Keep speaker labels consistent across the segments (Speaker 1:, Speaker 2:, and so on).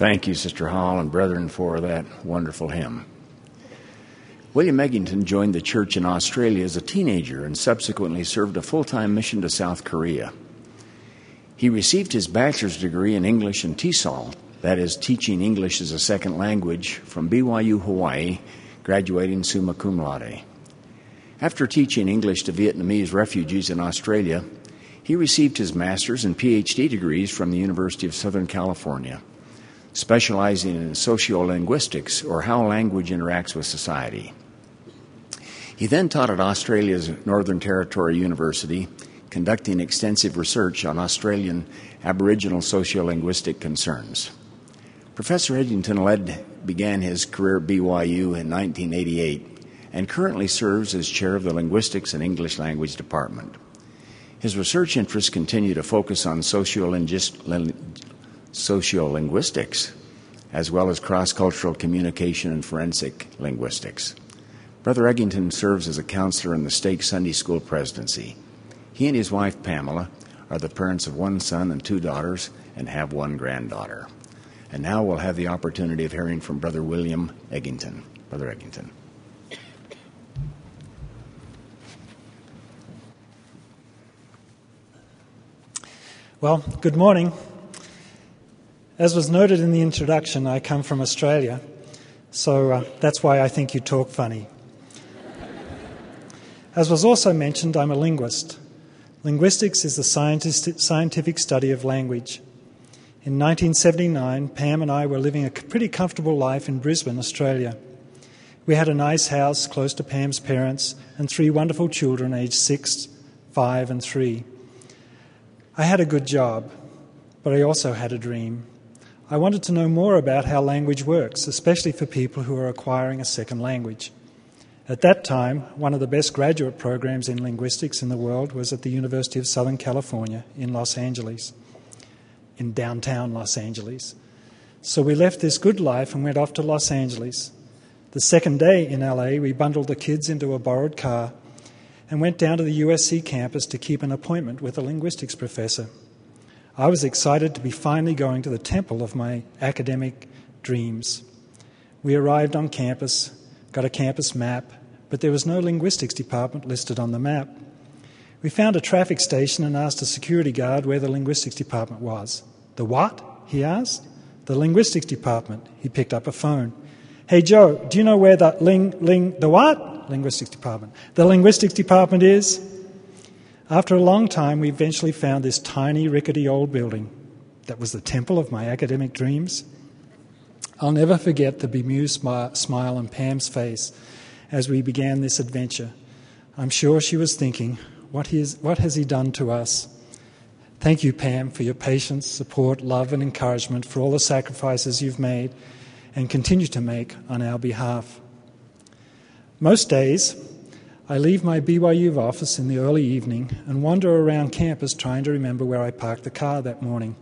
Speaker 1: Thank you, Sister Hall and brethren, for that wonderful hymn. William Eggington joined the church in Australia as a teenager and subsequently served a full-time mission to South Korea. He received his bachelor's degree in English and TESOL, that is, teaching English as a second language, from BYU, Hawaii, graduating summa cum laude. After teaching English to Vietnamese refugees in Australia, he received his master's and PhD degrees from the University of Southern California, specializing in sociolinguistics, or how language interacts with society. He then taught at Australia's Northern Territory University, conducting extensive research on Australian Aboriginal sociolinguistic concerns. Professor Eggington began his career at BYU in 1988 and currently serves as chair of the Linguistics and English Language Department. His research interests continue to focus on sociolinguistics, as well as cross-cultural communication and forensic linguistics. Brother Eggington serves as a counselor in the Stake Sunday School presidency. He and his wife, Pamela, are the parents of one son and two daughters and have one granddaughter. And now we'll have the opportunity of hearing from Brother William Eggington. Brother Eggington.
Speaker 2: Well, good morning. As was noted in the introduction, I come from Australia, so that's why I think you talk funny. As was also mentioned, I'm a linguist. Linguistics is the scientific study of language. In 1979, Pam and I were living a pretty comfortable life in Brisbane, Australia. We had a nice house close to Pam's parents and 3 wonderful children aged 6, 5 and 3. I had a good job, but I also had a dream. I wanted to know more about how language works, especially for people who are acquiring a second language. At that time, one of the best graduate programs in linguistics in the world was at the University of Southern California in Los Angeles, in downtown Los Angeles. So we left this good life and went off to Los Angeles. The second day in LA, we bundled the kids into a borrowed car and went down to the USC campus to keep an appointment with a linguistics professor. I was excited to be finally going to the temple of my academic dreams. We arrived on campus, got a campus map, but there was no linguistics department listed on the map. We found a traffic station and asked a security guard where the linguistics department was. The what? He asked. The linguistics department. He picked up a phone. Hey Joe, do you know where the what? Linguistics department. The linguistics department is? After a long time, we eventually found this tiny, rickety old building. That was the temple of my academic dreams. I'll never forget the bemused smile on Pam's face as we began this adventure. I'm sure she was thinking, what has he done to us? Thank you, Pam, for your patience, support, love and encouragement, for all the sacrifices you've made and continue to make on our behalf. Most days, I leave my BYU office in the early evening and wander around campus trying to remember where I parked the car that morning.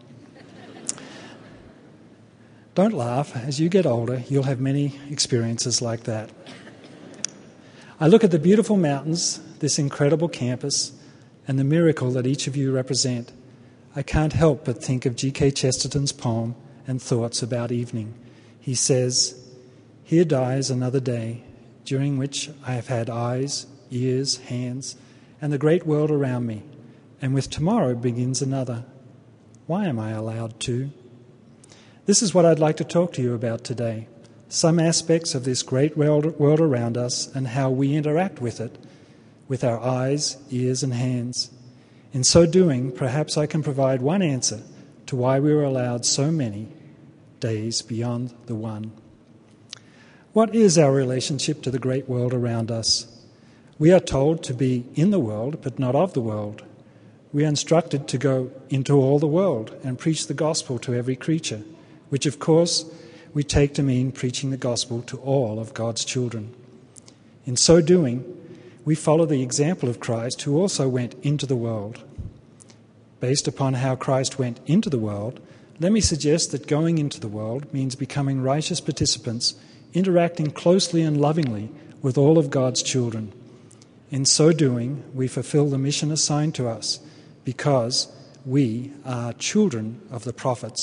Speaker 2: Don't laugh. As you get older, you'll have many experiences like that. I look at the beautiful mountains, this incredible campus, and the miracle that each of you represent. I can't help but think of G.K. Chesterton's poem and thoughts about evening. He says, "Here dies another day, during which I have had eyes, ears, hands, and the great world around me, and with tomorrow begins another. Why am I allowed to?" This is what I'd like to talk to you about today, some aspects of this great world around us and how we interact with it, with our eyes, ears, and hands. In so doing, perhaps I can provide one answer to why we were allowed so many days beyond the one. What is our relationship to the great world around us? We are told to be in the world, but not of the world. We are instructed to go into all the world and preach the gospel to every creature, which of course we take to mean preaching the gospel to all of God's children. In so doing, we follow the example of Christ, who also went into the world. Based upon how Christ went into the world, let me suggest that going into the world means becoming righteous participants, interacting closely and lovingly with all of God's children. In so doing, we fulfill the mission assigned to us because we are children of the prophets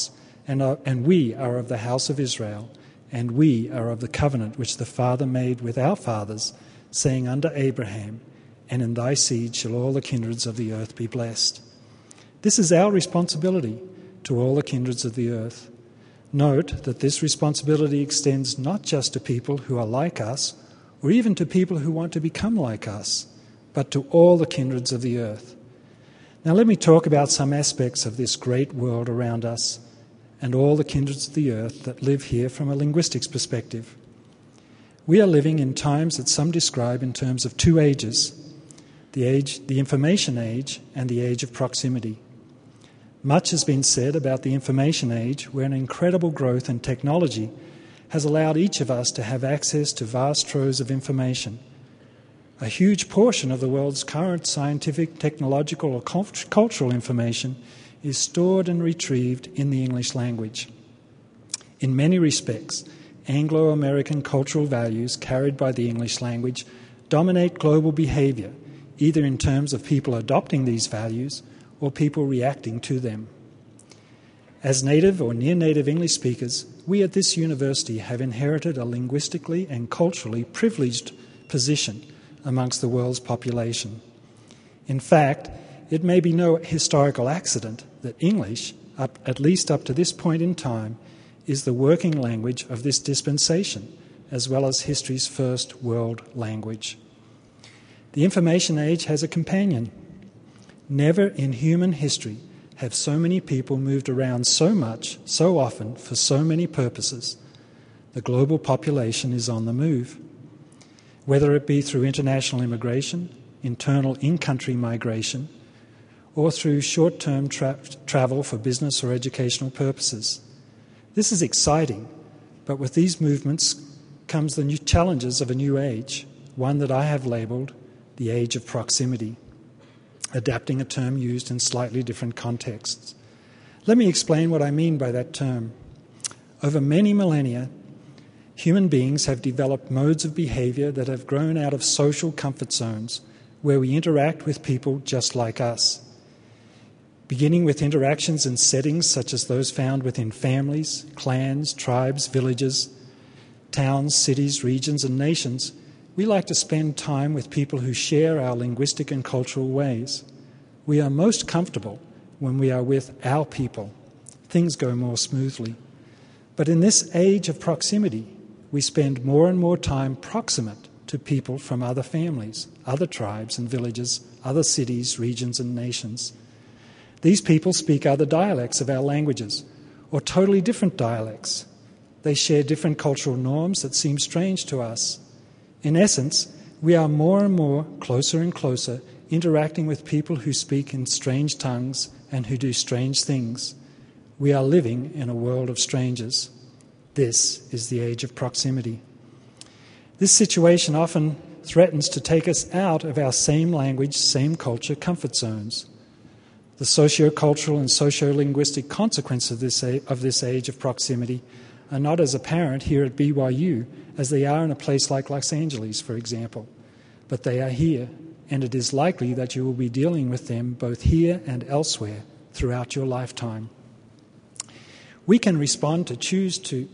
Speaker 2: and we are of the house of Israel, and we are of the covenant which the Father made with our fathers, saying unto Abraham, and in thy seed shall all the kindreds of the earth be blessed. This is our responsibility to all the kindreds of the earth. Note that this responsibility extends not just to people who are like us, or even to people who want to become like us, but to all the kindreds of the earth. Now let me talk about some aspects of this great world around us and all the kindreds of the earth that live here from a linguistics perspective. We are living in times that some describe in terms of two ages, the information age and the age of proximity. Much has been said about the information age, where an incredible growth in technology has allowed each of us to have access to vast troves of information. A huge portion of the world's current scientific, technological, or cultural information is stored and retrieved in the English language. In many respects, Anglo-American cultural values carried by the English language dominate global behaviour, either in terms of people adopting these values or people reacting to them. As native or near-native English speakers, we at this university have inherited a linguistically and culturally privileged position amongst the world's population. In fact, it may be no historical accident that English, at least up to this point in time, is the working language of this dispensation, as well as history's first world language. The information age has a companion. Never in human history have so many people moved around so much, so often, for so many purposes. The global population is on the move. Whether it be through international immigration, internal in-country migration, or through short-term travel for business or educational purposes. This is exciting, but with these movements comes the new challenges of a new age, one that I have labelled the age of proximity, adapting a term used in slightly different contexts. Let me explain what I mean by that term. Over many millennia, human beings have developed modes of behaviour that have grown out of social comfort zones where we interact with people just like us. Beginning with interactions in settings such as those found within families, clans, tribes, villages, towns, cities, regions, and nations, we like to spend time with people who share our linguistic and cultural ways. We are most comfortable when we are with our people. Things go more smoothly. But in this age of proximity, we spend more and more time proximate to people from other families, other tribes and villages, other cities, regions, and nations. These people speak other dialects of our languages, or totally different dialects. They share different cultural norms that seem strange to us. In essence, we are more and more, closer and closer, interacting with people who speak in strange tongues and who do strange things. We are living in a world of strangers. This is the age of proximity. This situation often threatens to take us out of our same language, same culture comfort zones. The socio-cultural and socio-linguistic consequences of this age of proximity are not as apparent here at BYU as they are in a place like Los Angeles, for example. But they are here, and it is likely that you will be dealing with them both here and elsewhere throughout your lifetime. We can choose to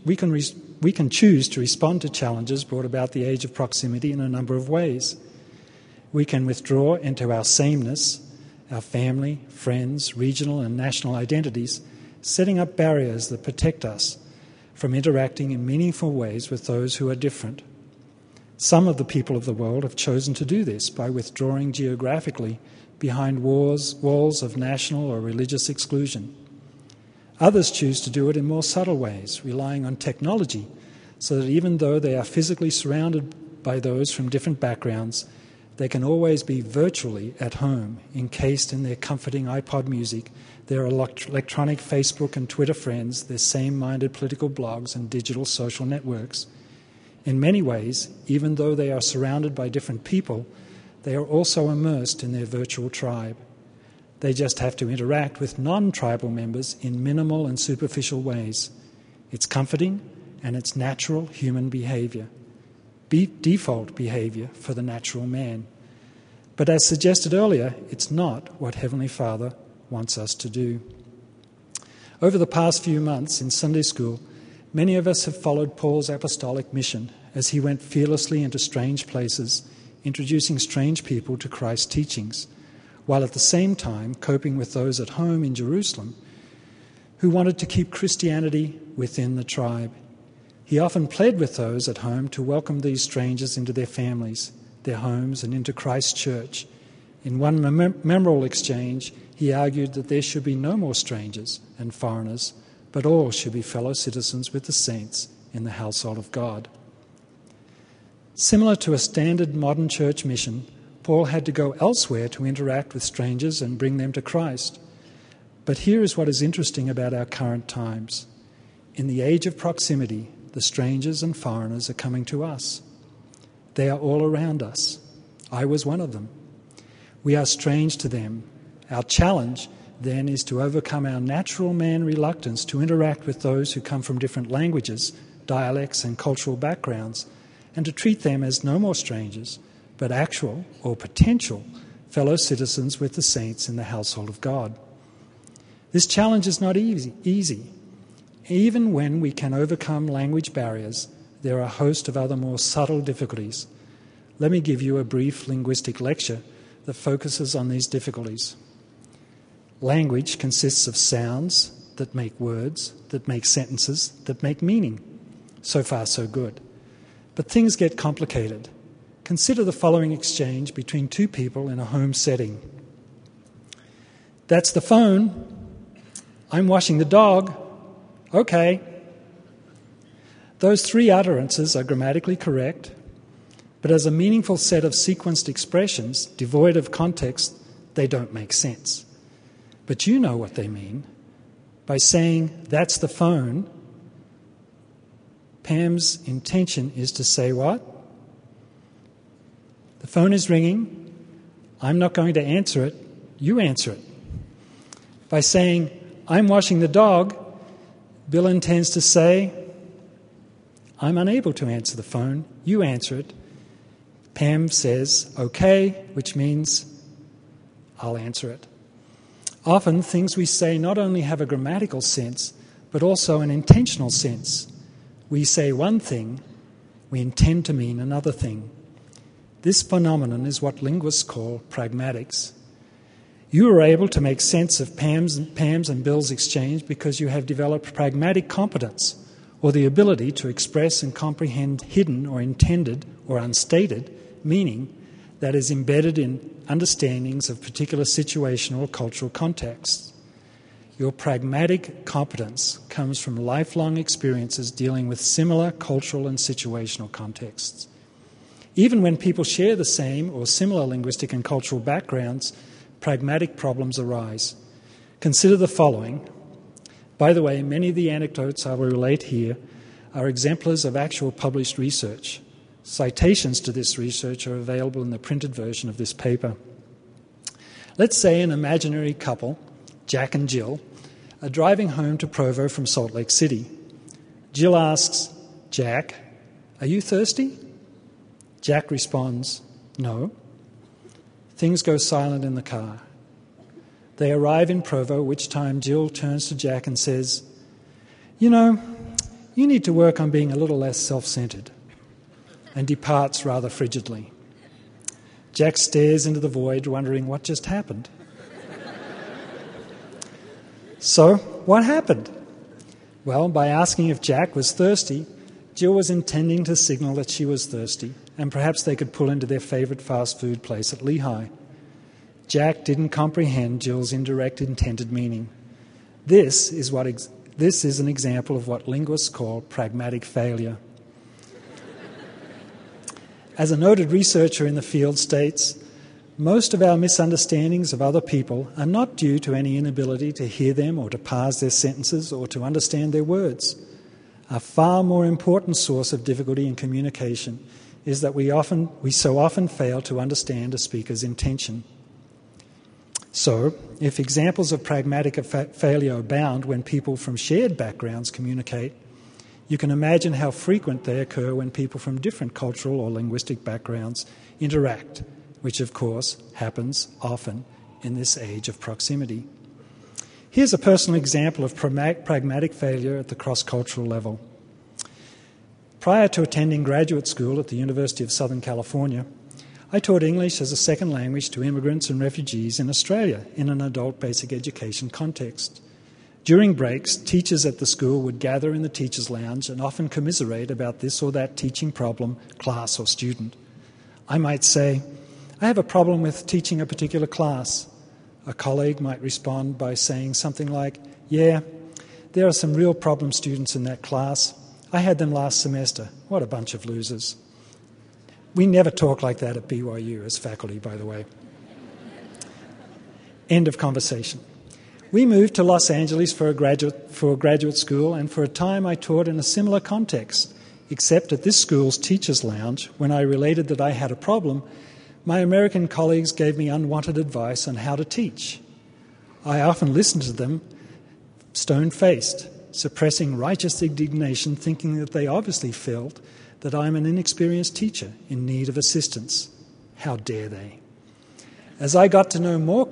Speaker 2: respond to challenges brought about the age of proximity in a number of ways. We can withdraw into our sameness, our family, friends, regional and national identities, setting up barriers that protect us from interacting in meaningful ways with those who are different. Some of the people of the world have chosen to do this by withdrawing geographically behind walls of national or religious exclusion. Others choose to do it in more subtle ways, relying on technology, so that even though they are physically surrounded by those from different backgrounds, they can always be virtually at home, encased in their comforting iPod music, their electronic Facebook and Twitter friends, their same-minded political blogs and digital social networks. In many ways, even though they are surrounded by different people, they are also immersed in their virtual tribe. They just have to interact with non-tribal members in minimal and superficial ways. It's comforting and it's natural human behaviour. Default behaviour for the natural man. But as suggested earlier, it's not what Heavenly Father wants us to do. Over the past few months in Sunday school, many of us have followed Paul's apostolic mission as he went fearlessly into strange places, introducing strange people to Christ's teachings, while at the same time coping with those at home in Jerusalem who wanted to keep Christianity within the tribe. He often pled with those at home to welcome these strangers into their families, their homes, and into Christ's church. In one memorable exchange, he argued that there should be no more strangers and foreigners, but all should be fellow citizens with the saints in the household of God. Similar to a standard modern church mission, Paul had to go elsewhere to interact with strangers and bring them to Christ. But here is what is interesting about our current times. In the age of proximity, the strangers and foreigners are coming to us. They are all around us. I was one of them. We are strange to them. Our challenge, then, is to overcome our natural man reluctance to interact with those who come from different languages, dialects, and cultural backgrounds, and to treat them as no more strangers, but actual or potential fellow citizens with the saints in the household of God. This challenge is not easy. Even when we can overcome language barriers, there are a host of other more subtle difficulties. Let me give you a brief linguistic lecture that focuses on these difficulties. Language consists of sounds that make words, that make sentences, that make meaning. So far, so good. But things get complicated. Consider the following exchange between two people in a home setting. That's the phone. I'm washing the dog. Okay. Those three utterances are grammatically correct, but as a meaningful set of sequenced expressions, devoid of context, they don't make sense. But you know what they mean. By saying, that's the phone, Pam's intention is to say what? The phone is ringing. I'm not going to answer it. You answer it. By saying, I'm washing the dog, Bill intends to say, I'm unable to answer the phone. You answer it. Pam says, okay, which means I'll answer it. Often, things we say not only have a grammatical sense, but also an intentional sense. We say one thing, we intend to mean another thing. This phenomenon is what linguists call pragmatics. You are able to make sense of Pam's and Bill's exchange because you have developed pragmatic competence, or the ability to express and comprehend hidden or intended or unstated meaning that is embedded in understandings of particular situational or cultural contexts. Your pragmatic competence comes from lifelong experiences dealing with similar cultural and situational contexts. Even when people share the same or similar linguistic and cultural backgrounds, pragmatic problems arise. Consider the following. By the way, many of the anecdotes I will relate here are exemplars of actual published research. Citations to this research are available in the printed version of this paper. Let's say an imaginary couple, Jack and Jill, are driving home to Provo from Salt Lake City. Jill asks, Jack, are you thirsty? Jack responds, no. Things go silent in the car. They arrive in Provo, which time Jill turns to Jack and says, you know, you need to work on being a little less self-centered, and departs rather frigidly. Jack stares into the void, wondering what just happened. So, what happened? Well, by asking if Jack was thirsty, Jill was intending to signal that she was thirsty, and perhaps they could pull into their favourite fast food place at Lehigh. Jack didn't comprehend Jill's indirect intended meaning. This is an example of what linguists call pragmatic failure. As a noted researcher in the field states, most of our misunderstandings of other people are not due to any inability to hear them or to parse their sentences or to understand their words. A far more important source of difficulty in communication is that we so often fail to understand a speaker's intention. So, if examples of pragmatic failure abound when people from shared backgrounds communicate, you can imagine how frequent they occur when people from different cultural or linguistic backgrounds interact, which of course happens often in this age of proximity. Here's a personal example of pragmatic failure at the cross-cultural level. Prior to attending graduate school at the University of Southern California, I taught English as a second language to immigrants and refugees in Australia in an adult basic education context. During breaks, teachers at the school would gather in the teachers' lounge and often commiserate about this or that teaching problem, class or student. I might say, "I have a problem with teaching a particular class." A colleague might respond by saying something like, "Yeah, there are some real problem students in that class. I had them last semester. What a bunch of losers." We never talk like that at BYU as faculty, by the way. End of conversation. We moved to Los Angeles for graduate school, and for a time I taught in a similar context, except at this school's teachers' lounge, when I related that I had a problem, my American colleagues gave me unwanted advice on how to teach. I often listened to them stone-faced, suppressing righteous indignation, thinking that they obviously felt that I'm an inexperienced teacher in need of assistance. How dare they? As I got to know my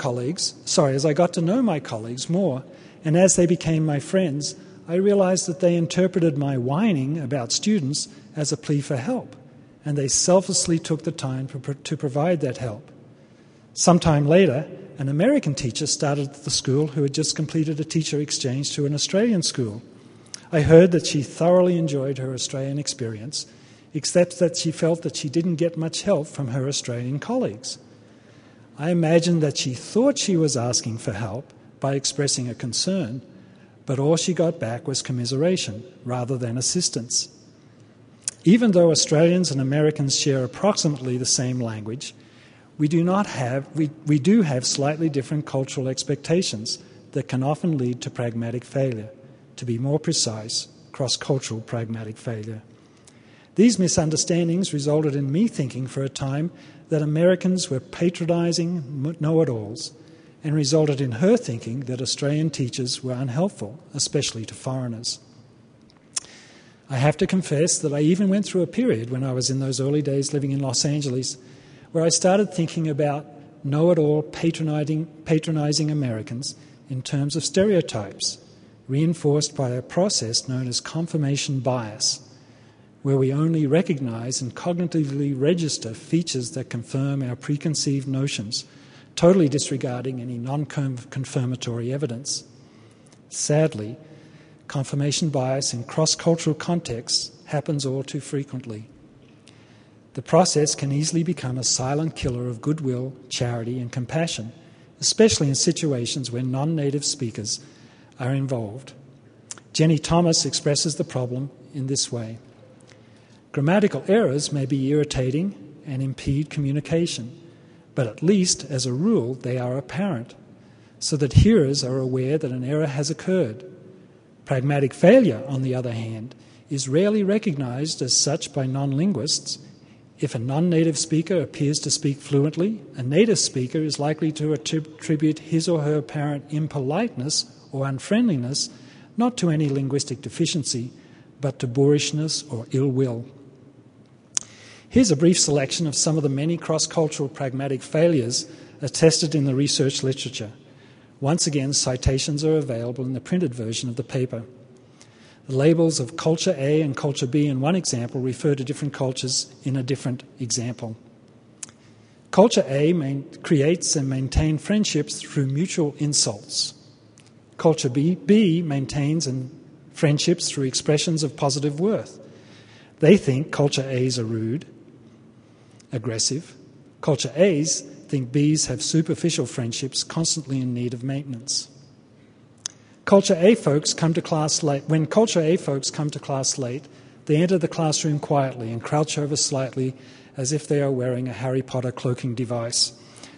Speaker 2: colleagues more, and as they became my friends, I realized that they interpreted my whining about students as a plea for help, and they selflessly took the time to provide that help. Sometime later, an American teacher started at the school who had just completed a teacher exchange to an Australian school. I heard that she thoroughly enjoyed her Australian experience, except that she felt that she didn't get much help from her Australian colleagues. I imagined that she thought she was asking for help by expressing a concern, but all she got back was commiseration rather than assistance. Even though Australians and Americans share approximately the same language, we do have slightly different cultural expectations that can often lead to pragmatic failure. To be more precise, cross-cultural pragmatic failure. These misunderstandings resulted in me thinking for a time that Americans were patronising know-it-alls, and resulted in her thinking that Australian teachers were unhelpful, especially to foreigners. I have to confess that I even went through a period when I was in those early days living in Los Angeles where I started thinking about know-it-all patronising Americans in terms of stereotypes, reinforced by a process known as confirmation bias, where we only recognise and cognitively register features that confirm our preconceived notions, totally disregarding any non-confirmatory evidence. Sadly, confirmation bias in cross-cultural contexts happens all too frequently. The process can easily become a silent killer of goodwill, charity and compassion, especially in situations where non-native speakers are involved. Jenny Thomas expresses the problem in this way. Grammatical errors may be irritating and impede communication, but at least, as a rule, they are apparent, so that hearers are aware that an error has occurred. Pragmatic failure, on the other hand, is rarely recognised as such by non-linguists. If a non-native speaker appears to speak fluently, a native speaker is likely to attribute his or her apparent impoliteness or unfriendliness not to any linguistic deficiency, but to boorishness or ill will. Here's a brief selection of some of the many cross-cultural pragmatic failures attested in the research literature. Once again, citations are available in the printed version of the paper. The labels of culture A and culture B in one example refer to different cultures in a different example. Culture A creates and maintains friendships through mutual insults. Culture B maintains friendships through expressions of positive worth. They think culture A's are rude, aggressive. Culture A's think B's have superficial friendships constantly in need of maintenance. Culture A folks come to class late. When culture A folks come to class late, they enter the classroom quietly and crouch over slightly as if they are wearing a Harry Potter cloaking device,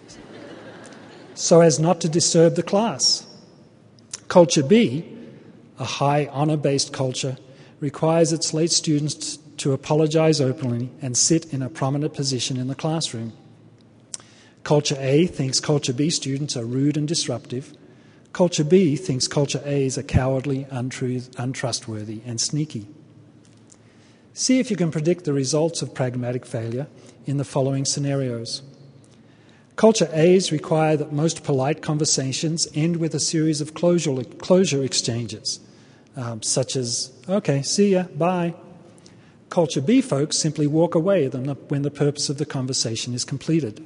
Speaker 2: so as not to disturb the class. Culture B, a high honour-based culture, requires its late students to apologise openly and sit in a prominent position in the classroom. Culture A thinks culture B students are rude and disruptive. Culture B thinks culture A's are cowardly, untrustworthy and sneaky. See if you can predict the results of pragmatic failure in the following scenarios. Culture A's require that most polite conversations end with a series of closure exchanges, such as, okay, see ya, bye. Culture B folks simply walk away when the purpose of the conversation is completed.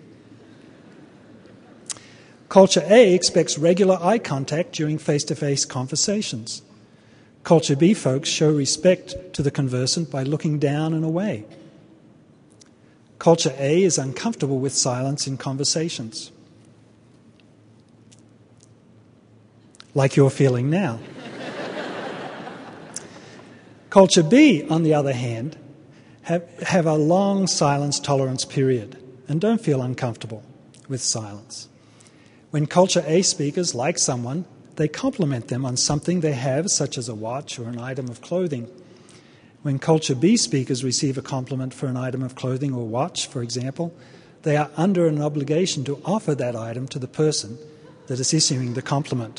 Speaker 2: Culture A expects regular eye contact during face-to-face conversations. Culture B folks show respect to the conversant by looking down and away. Culture A is uncomfortable with silence in conversations, like you're feeling now. Culture B, on the other hand, have a long silence tolerance period and don't feel uncomfortable with silence. When Culture A speakers like someone, they compliment them on something they have, such as a watch or an item of clothing. When Culture B speakers receive a compliment for an item of clothing or watch, for example, they are under an obligation to offer that item to the person that is issuing the compliment.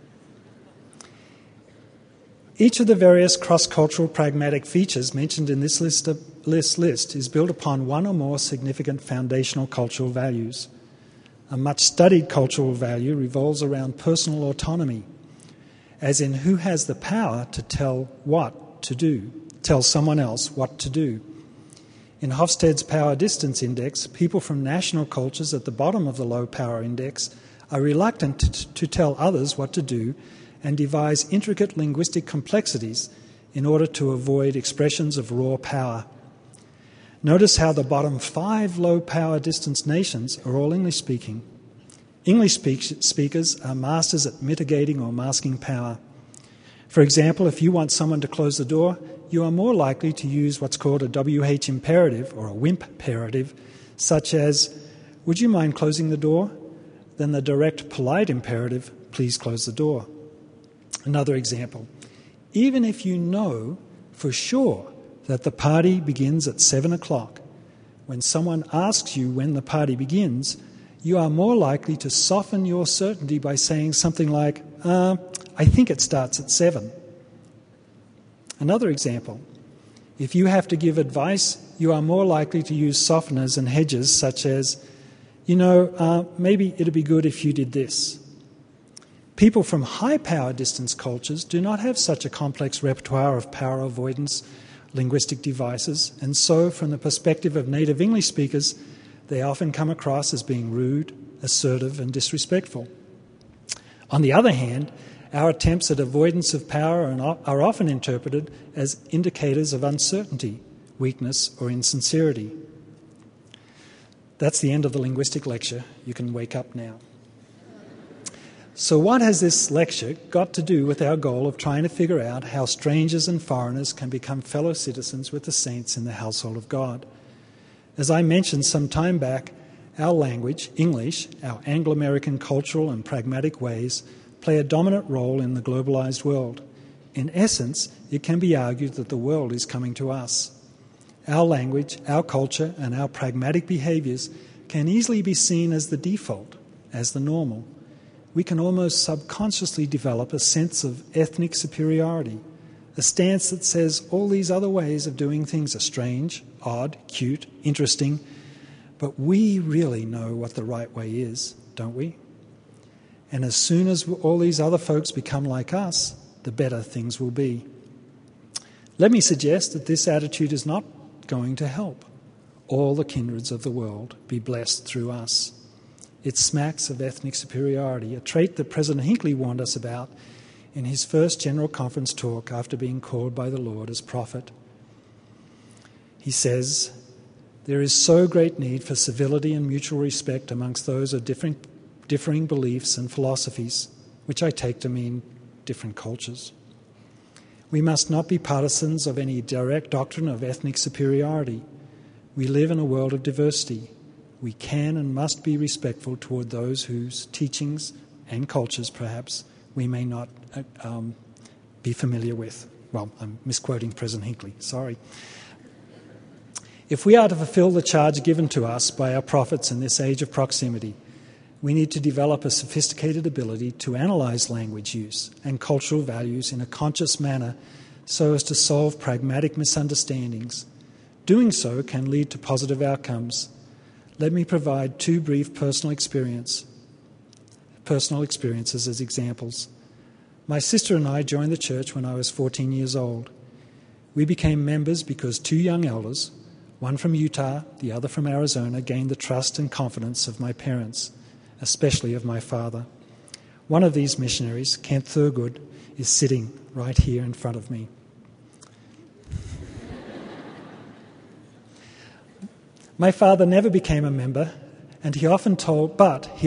Speaker 2: Each of the various cross-cultural pragmatic features mentioned in this list is built upon one or more significant foundational cultural values. A much-studied cultural value revolves around personal autonomy, as in who has the power to tell someone else what to do. In Hofstede's Power Distance Index, people from national cultures at the bottom of the low power index are reluctant to tell others what to do and devise intricate linguistic complexities in order to avoid expressions of raw power. Notice how the bottom 5 low power distance nations are all English-speaking. English speakers are masters at mitigating or masking power. For example, if you want someone to close the door, you are more likely to use what's called a WH imperative or a WIMP imperative, such as, would you mind closing the door? Than the direct polite imperative, please close the door. Another example, even if you know for sure that the party begins at 7 o'clock, when someone asks you when the party begins, you are more likely to soften your certainty by saying something like, I think it starts at 7. Another example, if you have to give advice, you are more likely to use softeners and hedges such as, maybe it'd be good if you did this. People from high power distance cultures do not have such a complex repertoire of power avoidance linguistic devices, and so from the perspective of native English speakers, they often come across as being rude, assertive, and disrespectful. On the other hand, our attempts at avoidance of power are often interpreted as indicators of uncertainty, weakness, or insincerity. That's the end of the linguistic lecture. You can wake up now. So what has this lecture got to do with our goal of trying to figure out how strangers and foreigners can become fellow citizens with the saints in the household of God? As I mentioned some time back, our language, English, our Anglo-American cultural and pragmatic ways, play a dominant role in the globalized world. In essence, it can be argued that the world is coming to us. Our language, our culture, and our pragmatic behaviours can easily be seen as the default, as the normal. We can almost subconsciously develop a sense of ethnic superiority, a stance that says all these other ways of doing things are strange, odd, cute, interesting, but we really know what the right way is, don't we? And as soon as all these other folks become like us, the better things will be. Let me suggest that this attitude is not going to help all the kindreds of the world be blessed through us. It smacks of ethnic superiority, a trait that President Hinckley warned us about in his first General Conference talk after being called by the Lord as prophet. He says, there is so great need for civility and mutual respect amongst those of differing beliefs and philosophies, which I take to mean different cultures. We must not be partisans of any direct doctrine of ethnic superiority. We live in a world of diversity. We can and must be respectful toward those whose teachings and cultures, perhaps, we may not be familiar with. Well, I'm misquoting President Hinckley, sorry. If we are to fulfill the charge given to us by our prophets in this age of proximity, we need to develop a sophisticated ability to analyse language use and cultural values in a conscious manner so as to solve pragmatic misunderstandings. Doing so can lead to positive outcomes. Let me provide two brief personal experiences as examples. My sister and I joined the church when I was 14 years old. We became members because two young elders, one from Utah, the other from Arizona, gained the trust and confidence of my parents, especially of my father. One of these missionaries, Kent Thurgood, is sitting right here in front of me. My father never became a member, and he often told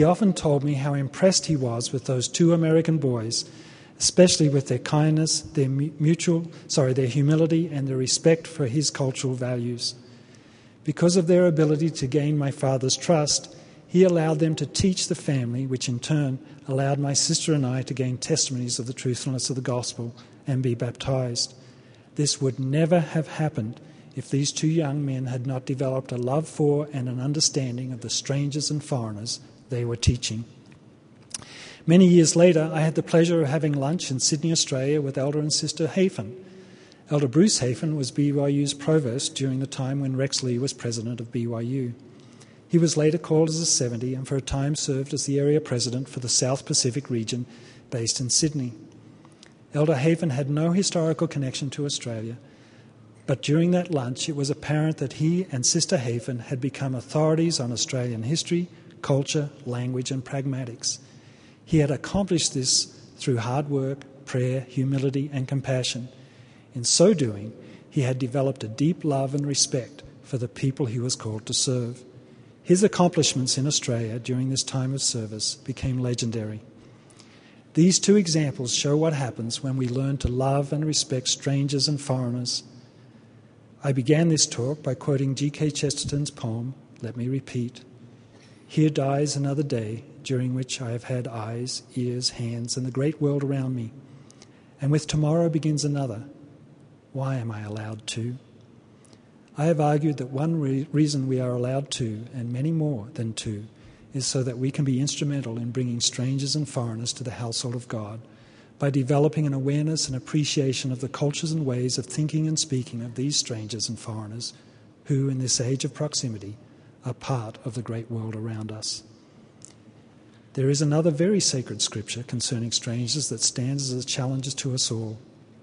Speaker 2: me how impressed he was with those two American boys, especially with their kindness, their humility, and their respect for his cultural values. Because of their ability to gain my father's trust, he allowed them to teach the family, which in turn allowed my sister and I to gain testimonies of the truthfulness of the gospel and be baptized. This would never have happened if these two young men had not developed a love for and an understanding of the strangers and foreigners they were teaching. Many years later, I had the pleasure of having lunch in Sydney, Australia with Elder and Sister Hafen. Elder Bruce Hafen was BYU's provost during the time when Rex Lee was president of BYU. He was later called as a 70 and for a time served as the area president for the South Pacific region based in Sydney. Elder Hafen had no historical connection to Australia, but during that lunch it was apparent that he and Sister Hafen had become authorities on Australian history, culture, language and pragmatics. He had accomplished this through hard work, prayer, humility and compassion. In so doing, he had developed a deep love and respect for the people he was called to serve. His accomplishments in Australia during this time of service became legendary. These two examples show what happens when we learn to love and respect strangers and foreigners. I began this talk by quoting G.K. Chesterton's poem, Let Me Repeat. Here dies another day during which I have had eyes, ears, hands, and the great world around me. And with tomorrow begins another. Why am I allowed to? I have argued that one reason we are allowed to, and many more than to, is so that we can be instrumental in bringing strangers and foreigners to the household of God by developing an awareness and appreciation of the cultures and ways of thinking and speaking of these strangers and foreigners who, in this age of proximity, are part of the great world around us. There is another very sacred scripture concerning strangers that stands as a challenge to us all.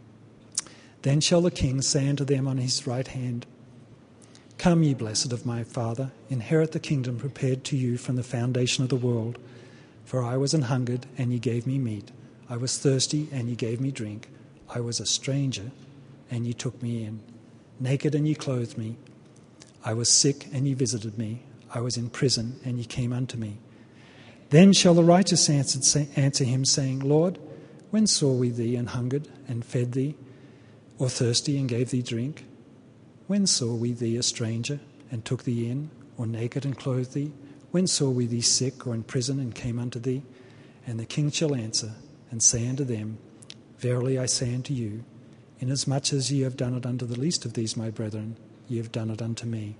Speaker 2: Then shall the King say unto them on his right hand, Come, ye blessed of my Father, inherit the kingdom prepared to you from the foundation of the world. For I was an hungered, and ye gave me meat. I was thirsty, and ye gave me drink. I was a stranger, and ye took me in. Naked, and ye clothed me. I was sick, and ye visited me. I was in prison, and ye came unto me. Then shall the righteous answer him, saying, Lord, when saw we thee and hungered, and fed thee, or thirsty, and gave thee drink? When saw we thee a stranger, and took thee in, or naked, and clothed thee? When saw we thee sick, or in prison, and came unto thee? And the King shall answer, and say unto them, Verily I say unto you, inasmuch as ye have done it unto the least of these my brethren, ye have done it unto me.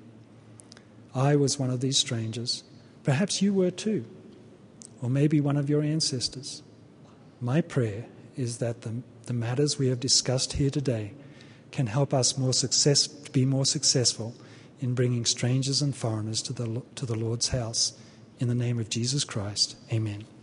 Speaker 2: I was one of these strangers. Perhaps you were too, or maybe one of your ancestors. My prayer is that the matters we have discussed here today can help us be more successful in bringing strangers and foreigners to the Lord's house. In the name of Jesus Christ, amen.